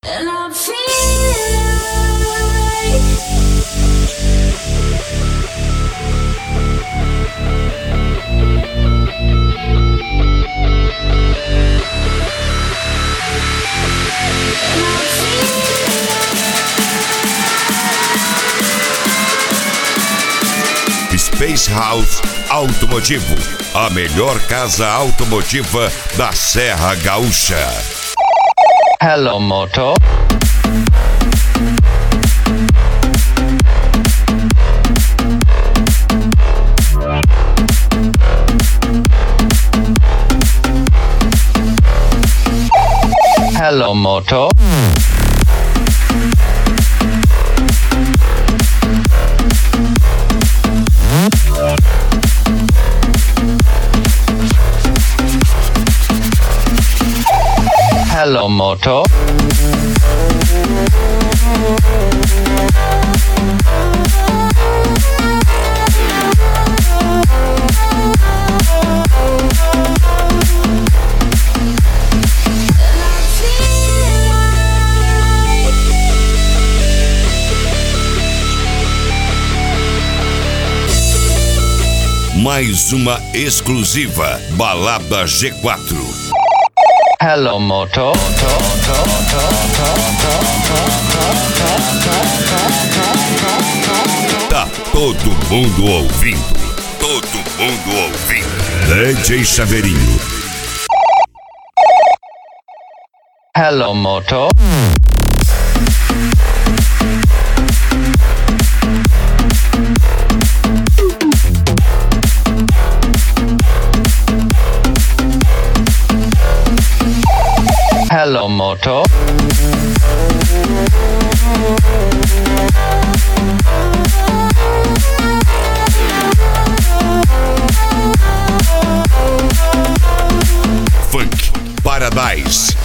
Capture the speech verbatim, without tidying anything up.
And I'm feeling Space House Automotivo, a melhor casa automotiva da Serra Gaúcha. Hello, Moto. Hello, Moto. Hello, Moto. Mais uma exclusiva Balada G quatro. Hello, Moto. Tá todo mundo ouvindo. Todo mundo ouvindo. D J Chaveirinho. Hello, Moto. Hello, Moto. Funk Paradise.